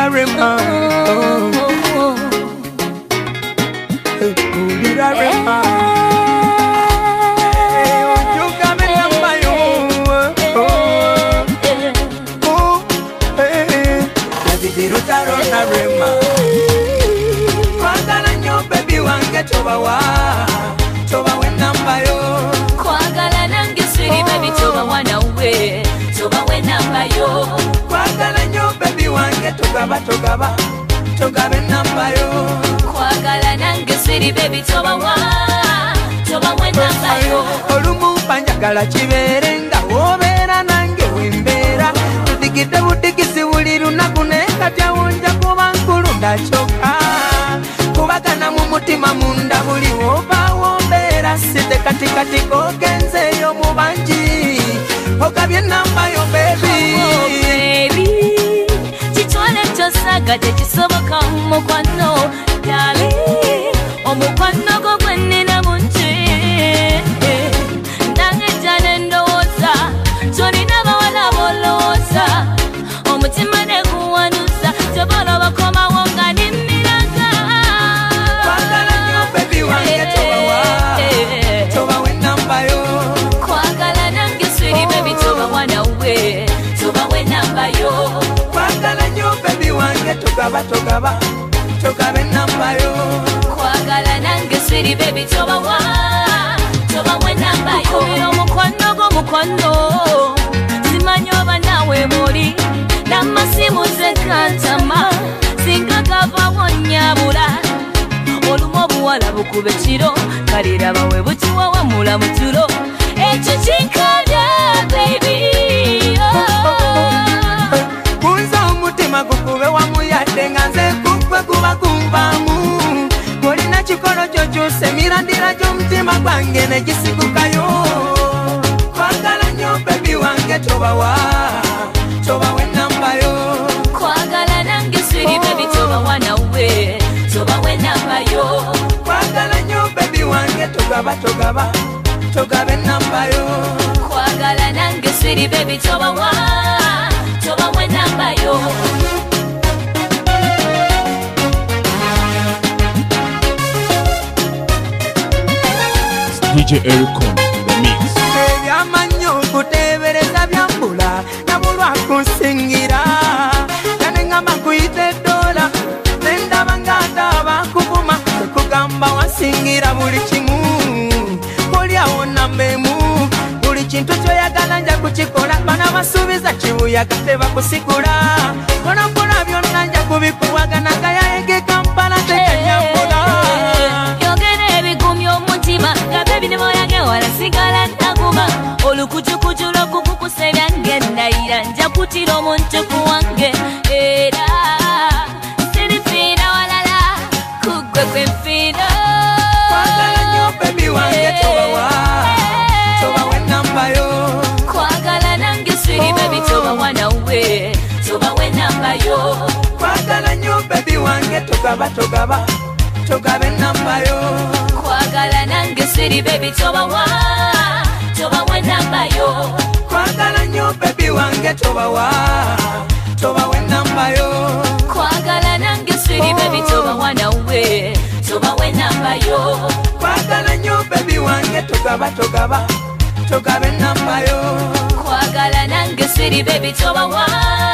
Mpulira rema Mpulira rema Ojugame nambayo Nabidirutaro na rema Kwagala nyo baby wange tobawa Toba we nambayo Kwagala nange sweetie baby toba wana we Toba we nambayo Kwagala nyo baby wange togaba Togabe nambayo Kwagala nange sweetie baby toba we nambayo Olumu panjagala kibere nga wobeera nange wembeera Tudigidde budigisi buli lunaku naye kati awonja kuba nkulu ndakyoka Kubagana mu mutima munda buli wobaawo mbeera site katikati kogenzeeyo mu bangi Ogabye nambayo baby Kitwale kyosaga tekisoboka mukwano Dali omukwano gwo gwe nnina mungi Nange jjane ndowooza tolina bawala bolowooza Omutima ne guwanuza tobola bakomawo nga nimmiraga Kwagala nnyo baby wange toba we nambayo Kwagala nange sweetie baby toba wana we Toba we nambayo Kwagala nnyo baby wange togabe nambayo Kwagala nange sweetie baby toba we nambayo Omukwano gwo mukwano Simanyi oba nawe muli Namasimu ze kantama Singa gavawo nyabula Olumu obuwala bukube kiro Kalira bawe bukiwawamula mu tulo Ekyo kinkabya baby Kunza omutima gukube wamu yadde nga nze kukwe kuba kunvaamu Olina kikolo kyo kyuse emirandira gy'omutima gwange ne gisigukayo Kwagala nnyo baby wange toba we nambayo Kwagala nange sweetie baby toba wana we Toba we nambayo Kwagala nnyo baby wange togabe nambayo Kwagala nange sweetie baby toba we nambayo DJ Ericon the mix. Ebyamanyo kutebereza byambula nabulwa kunsingira Kanengamba kuyite dola nendaba ngataba kuvuma Tekugamba wasingira buli kimu Kolyawo nambemu Buli kintu kyoyagala nja kukikola Bana basuubiza kibuyaga tebakusikula Konakola byonna nja kubikuwagana Gayayege Kampala tekanyambula Yogera ebigumya omutima nga bebi ne moyange walasigala naguma Olukujukuju lw'okukukusa ebyange ndayira nja kutira omuntu kuwange Era sirifiira walala kugwe kwe nfiira Kwagala nnyo baby wange toba we nambayo Kwagala nange sweetie baby toba wana we Toba we nambayo Kwagala nnyo baby wange togabe nambayo Kwagala nange sweetie baby toba we nambayo Kwagala nnyo baby wange toba we nambayo Kwagala nange sweetie baby toba wana we Toba we nambayo Kwagala nnyo baby wange togabe nambayo Kwagala nange sweetie baby toba